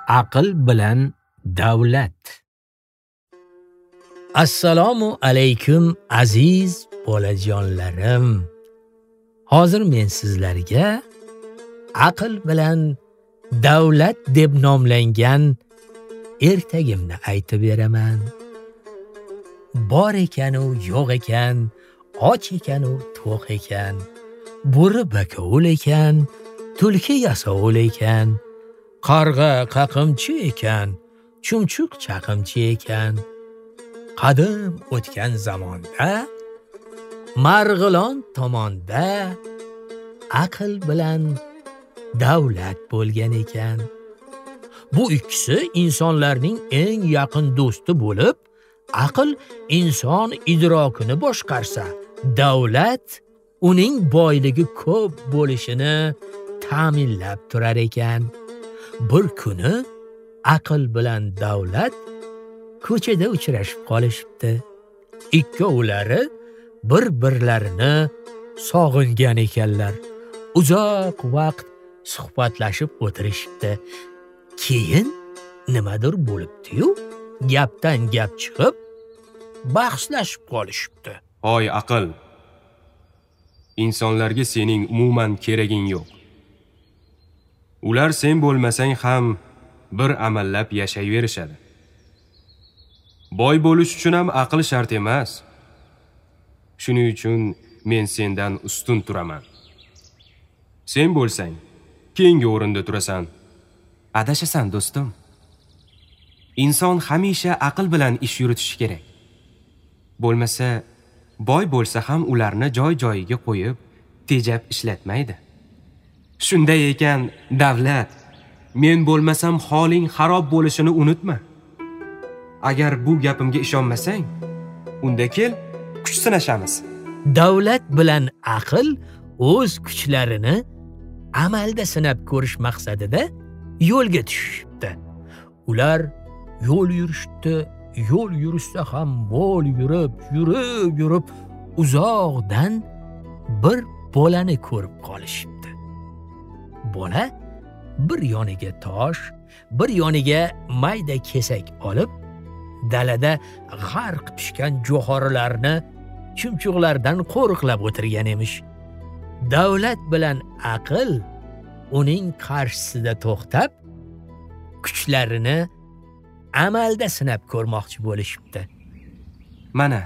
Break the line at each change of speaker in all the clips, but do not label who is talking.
aql bilan davlat. Assalomu alaykum aziz bolajonlarim. Hozir men sizlarga aql bilan davlat deb nomlangan ertagimni aytib beraman. Bor ekan u yo'q ekan, och ekan u to'q ekan, bo'ri bakovul ekan, tulki yasovul ekan, qarg'a qaqimchi ekan, chumchuq chaqimchi ekan. Qadim o'tgan zamonda Marg'ilon tomonda aql bilan davlat bo'lgan ekan. Bu ikkisi insonlarning eng yaqin do'sti bo'lib, aql inson idrokini boshqarsa, davlat uning boyligi ko'p bo'lishini ta'minlab turar ekan. Bir kuni aql bilan davlat ko'chada uchrashib qolishibdi. Ikkovlari bir-birlarini sog'ingan ekanlar. Uzoq vaqt suhbatlashib o'tirishibdi. Keyin nimadir bo'libdi-yu, gapdan gap chiqib, bahslashib qolishibdi.
Hoy aql, insonlarga sening umuman keraging yo'q. Ular sen bo'lmasang ham bir amallab yashayverishadi. Boy bo'lish uchun ham aql shart emas. Shuning uchun men sendan ustun turaman. Sen bo'lsang, keyingi o'rinda turasan. Adashasan do'stim. Inson hamisha aql bilan ish yuritishi kerak. Bo'lmasa, boy bo'lsa ham ularni joy-joyiga qo'yib, tejab ishlatmaydi. Shunday ekan, davlat, men bo'lmasam holing xarob bo'lishini unutma. Agar bu gapimga ishonmasang, unda kel, kuch sinashamiz.
Davlat bilan aql o'z kuchlarini amalda sinab ko'rish maqsadida yo'lga tushishibdi. Ular yo'l yurishdi. Yo'l yurishsa ham mo'l yurib uzoqdan bir bolani ko'rib qolishibdi. Bola bir yoniga tosh, bir yoniga mayda kesak olib, dalada g'arq pishgan jo'xorilarni chumchuqlardan qo'riqlab o'tirgan emish. Davlat bilan aql uning qarshisida to'xtab, kuchlarini amalda sinab ko'rmoqchi bo'lishibdi.
Mana,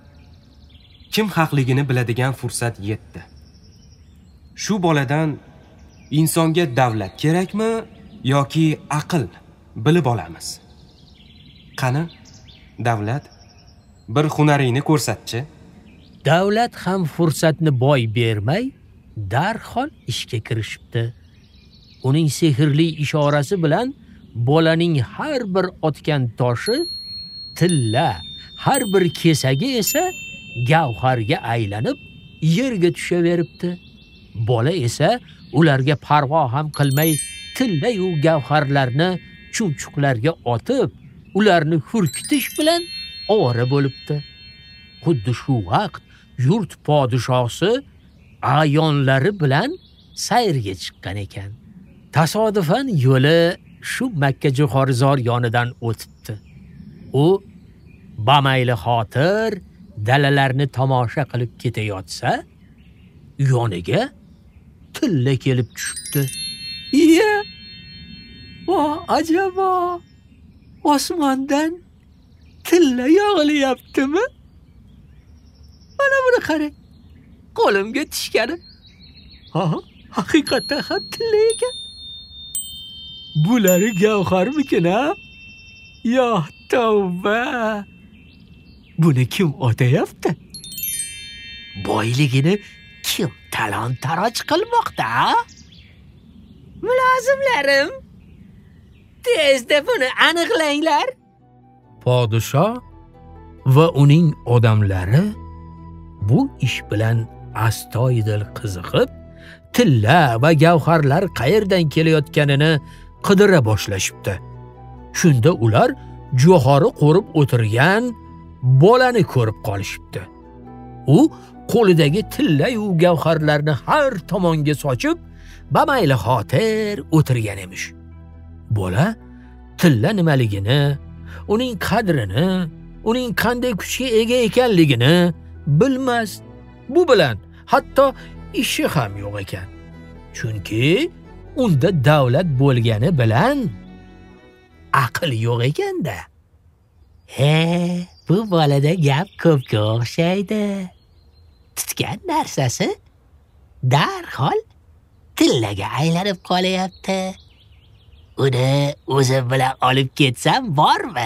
kim haqligini biladigan fursat yetdi. Shu boladan insonga davlat kerakmi yoki aql bilib olamiz. Qani, davlat, bir hunaringni ko'rsatchi.
Davlat ham fursatni boy bermay, darhol ishga kirishibdi. Uning sehrli ishorasi bilan bolaning har bir otgan toshi tilla, har bir kesagi esa gavharga aylanib yerga tushaveribdi. Bola esa ularga parvo ham qilmay tilla-yu gavharlarni chumchuqlarga otib, ularni hurkitish bilan ovora bo'libdi. Xuddi shu vaqt yurt podshosi ayonlari bilan sayrga chiqqan ekan. Tasodifan yo'li shu Makka jo'xorizor yonidan o'tibdi. U bamayli xotir dalalarni tomosha qilib ketayotsa, yoniga tilla kelib tushibdi. Iya! Voh, ajabo! Osmondan tilla yog'ilyaptimi? Mana buni qarang. Qo'limga tushgani. Ha, haqiqatan ham tilla ekan. Bulari gavharmikin, ha? Yo, tavba! Buni kim otayapti? Boyligini kim talon-taroj qilmoqda? Mulozimlarim, tezda buni aniqlanglar. Podshoh va uning odamlari bu ish bilan astoydil qiziqib, tilla va gavharlar qayerdan kelayotganini qidira boshlashibdi. Shunda ular jo'xori qo'rib o'tirgan bolani ko'rib qolishibdi. U qo'lidagi tilla-yu gavharlarni har tomonga sochib, bamayli xotir o'tirgan emish. Bola tilla nimaligini, uning qadrini, uning qanday kuchga ega ekanligini bilmas. Bu bilan hatto ishi ham yo'q ekan. Chunki unda davlat bo'lgani bilan aql yo'q ekanda. Bu bolada gap ko'pga o'xshaydi. Tutgan narsasi darhol tillaga aylanib qolyapti. Uni o'zim bilan olib ketsam bormi?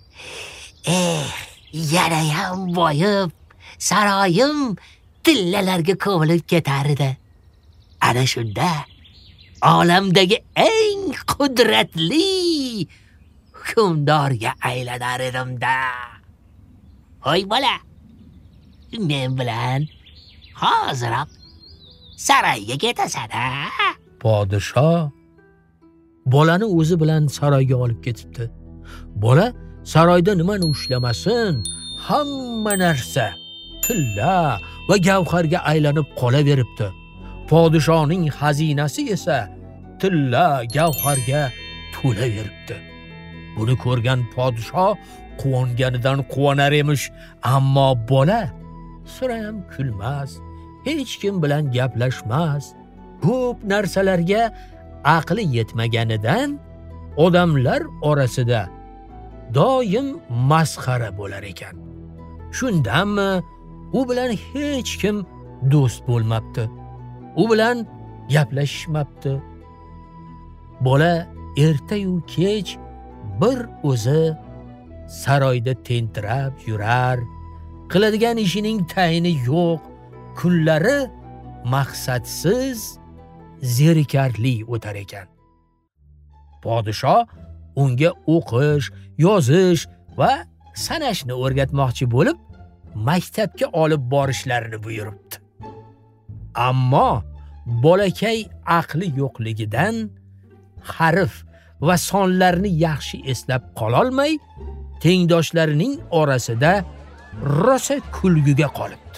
Yana ham boyib, saroyim tillalarga ko'milib ketar edi. Ana shunda olamdagi eng qudratli hukmdorga aylanar edim-da. Hoy bola, men bilan hoziroq saroyga ketasan-a? Podshoh bolani o'zi bilan saroyga olib ketibdi. Bola saroyda nimani ushlamasin, hamma narsa tilla va gavharga aylanib qolaveribdi. Podshoning xazinasi esa tilla gavharga to'laveribdi. Buni ko'rgan podshoh quvonganidan quvonar emish, ammo bola sirayam kulmas, hech kim bilan gaplashmas. Ko'p narsalarga aqli yetmaganidan odamlar orasida doim masxara bo'lar ekan. Shundanmi u bilan hech kim do'st bo'lmabdi. U bilan gaplashishmabdi. Bola erta-yu kech bir o'zi saroyda tentirab yurar, qiladigan ishining tayini yo'q, kunlari maqsadsiz, zerikarli o'tar ekan. Podshoh unga o'qish, yozish va sanashni o'rgatmoqchi bo'lib, maktabga olib borishlarini buyuribdi. Ammo bolakay aqli yo'qligidan harf va sonlarni yaxshi eslab qololmay, tengdoshlarining orasida rosa kulguga qolibdi.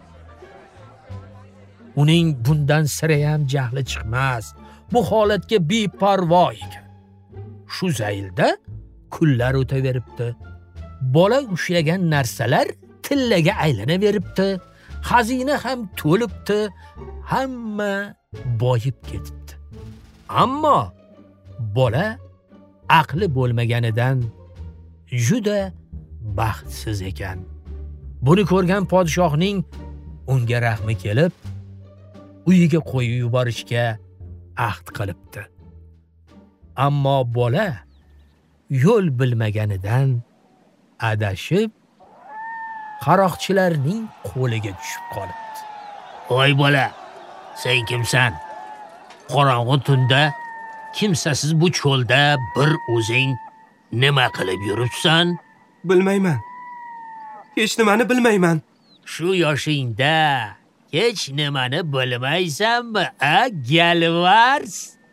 Uning bundan sirayam jahli chiqmas, bu holatga beparvo ekan. Shu zaylda kunlar o'taveribdi. Bola ushlagan narsalar tillaga aylanaveribdi, xazina ham to'libdi, hamma boyib ketibdi. Ammo bola aqli bo'lmaganidan juda baxtsiz ekan. Buni ko'rgan podshohning unga rahmi kelib, uyiga qo'yib yuborishga ahd qilibdi. Ammo bola yo'l bilmaganidan adashib, qaroqchilarning qo'liga tushib qolibdi. Voy bola, sen kimsan? Qorong'u tunda kimsasiz bu cho'lda bir o'zing nima qilib yuribsan?
Bilmayman. Hech nimani bilmayman.
Shu yoshingda hech nimani bilmaysanmi, galvars?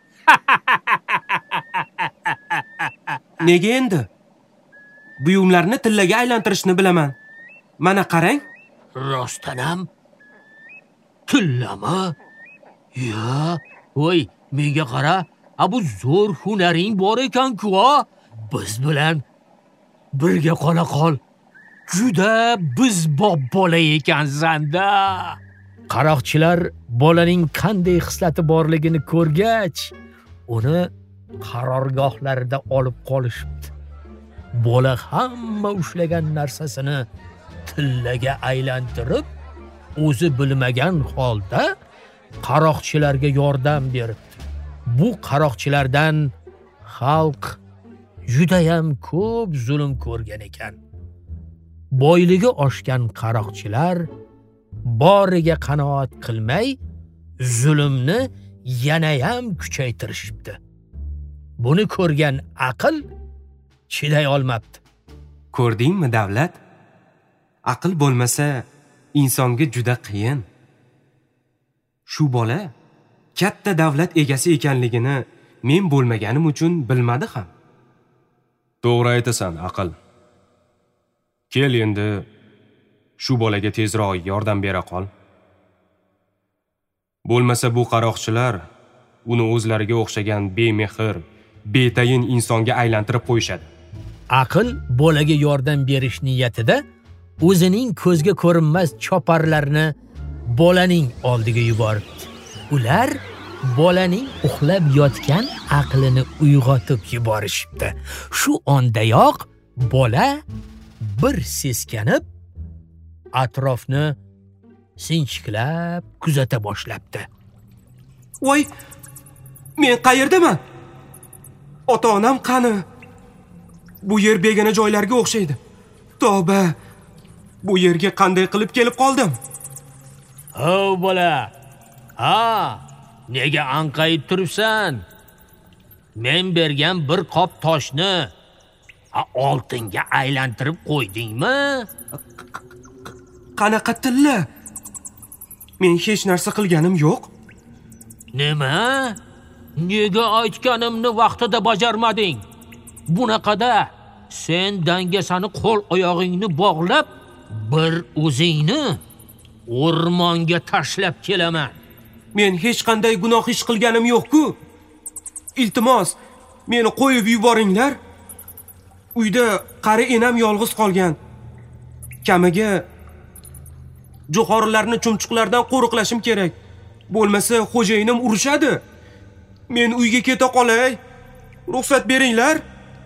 Nega endi? Buyumlarni tillaga aylantirishni bilaman. Mana qarang.
Rostdanam tillami? Ya, voy, menga qara, bu zo'r hunaring bor ekan-ku. Biz bilan birga qola qol. Juda biz bola ekansan-da. Qaroqchilar bolaning qanday xislati borligini ko'rgach, uni qarorgohlarida olib qolishibdi. Bola hamma ushlagan narsasini tillaga aylantirib, o'zi bilmagan holda qaroqchilarga yordam beribdi. Bu qaroqchilardan xalq juda ham ko'p zulm ko'rgan ekan. Boyligi oshgan qaroqchilar boriga qanoat qilmay, zulmni yana ham kuchaytirishibdi. Buni ko'rgan aql chiday olmabdi.
Ko'rdingmi davlat? Aql bo'lmasa insonga juda qiyin. Shu bola katta davlat egasi ekanligini men bo'lmaganim uchun bilmadi ham. To'g'ri aytasan, aql. Kel endi shu bolaga tezroq yordam bera qol. Bo'lmasa bu qaroqchilar uni o'zlariga o'xshagan bemehr, betayin insonga aylantirib qo'yishadi.
Aql bolaga yordam berish niyatida o'zining ko'zga ko'rinmas choparlarni bolaning oldiga yuboribdi. Ular bolaning uxlab yotgan aqlini uyg'otib yuborishibdi. Shu ondayoq bola bir seskanib, atrofni sinchiklab kuzata boshlabdi.
Voy, men qayerdaman? Ota-onam qani? Bu yer begona joylarga o'xshaydi. Tavba, bu yerga qanday qilib kelib qoldim?
"Ho, bola. Nega anqayib turibsan? Men bergan bir qop toshni oltinga aylantirib qo'ydingmi?"
Qanaqa tilla? Men hech narsa qilganim yo'q.
Nima? Nega aytganimni vaqtida bajarmading? Bunaqada sen dangasani qo'l oyog'ingni bog'lab, bir o'zingni o'rmonga tashlab kelaman.
Men hech qanday gunoh ish qilganim yo'q-ku. Iltimos, meni qo'yib yuboringlar. Uyda qari enam yolg'iz qolgan. Kamiga jo'xorilarni chumchuqlardan qo'riqlashim kerak. Bo'lmasa xo'jayinim urushadi. Men uyga keta qolay. Ruxsat beringlar.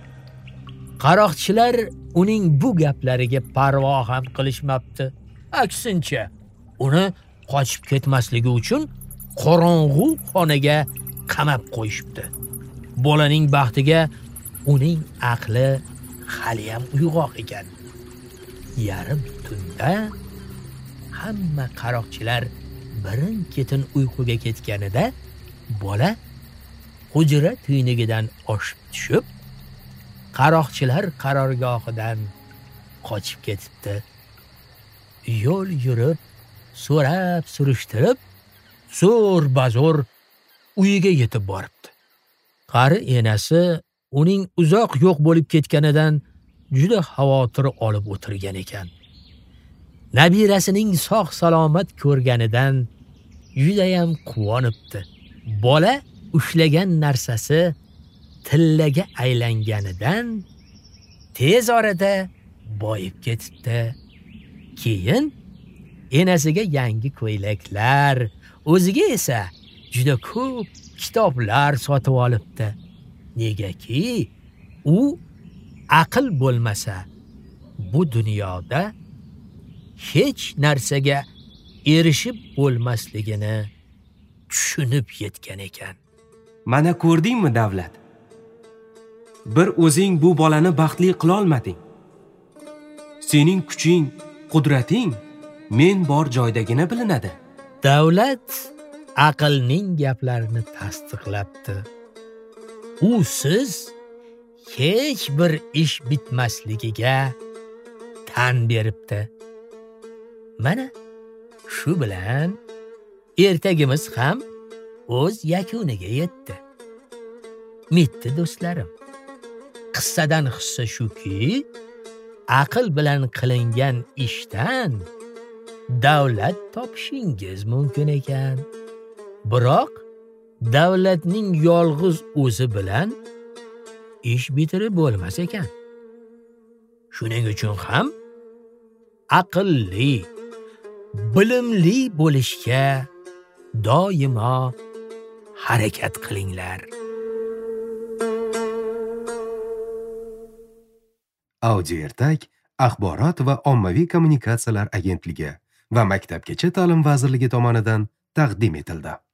Qaroqchilar uning bu gaplariga parvo ham qilishmabdi. Aksincha, uni qochib ketmasligi uchun qorong'u xonaga qamab qo'yishibdi. Bolaning baxtiga uning aqli hali ham uyg'oq ekan. Yarim tunda hamma qaroqchilar birin-ketin uyquga ketganida bola hujra tuynugidan oshib tushib, qaroqchilar qarorgohidan qochib ketibdi. Yo'l yurib, so'rab surishtirib, zo'r-bazo'r uyiga yetib boribdi. Qari enasi uning uzoq yo'q bo'lib ketganidan juda xavotir olib o'tirgan ekan. Nabirasining sog' salomat ko'rganidan juda ham quvonibdi. Bola ushlagan narsasi tillaga aylanganidan tez orada boyib ketibdi. Keyin enasiga yangi ko'ylaklar, o'ziga esa juda ko'p kitoblar sotib olibdi. Negaki u aql bo'lmasa bu dunyoda hech narsaga erishib bo'lmasligini tushunib yetgan ekan.
Mana ko'rdingmi, Davlat? Bir o'zing bu bolani baxtli qila olmading. Sening kuching, qudrating men bor joydagina bilinadi.
Davlat aqlning gaplarini tasdiqlabdi. U siz hech bir ish bitmasligiga tan beribdi. Mana shu bilan ertagimiz ham o'z yakuniga yetdi. Mitti do'stlarim, qissadan hissa shuki, aql bilan qilingan ishdan davlat topishingiz mumkin ekan. Biroq davlatning yolg'iz o'zi bilan ish bitirib bo'lmas ekan. Shuning uchun ham aqlli, bilimli bo'lishga doimo harakat qilinglar.
Audio Ertak Axborot va ommaviy kommunikatsiyalar agentligi va Maktabgacha ta'lim vazirligi tomonidan taqdim etildi.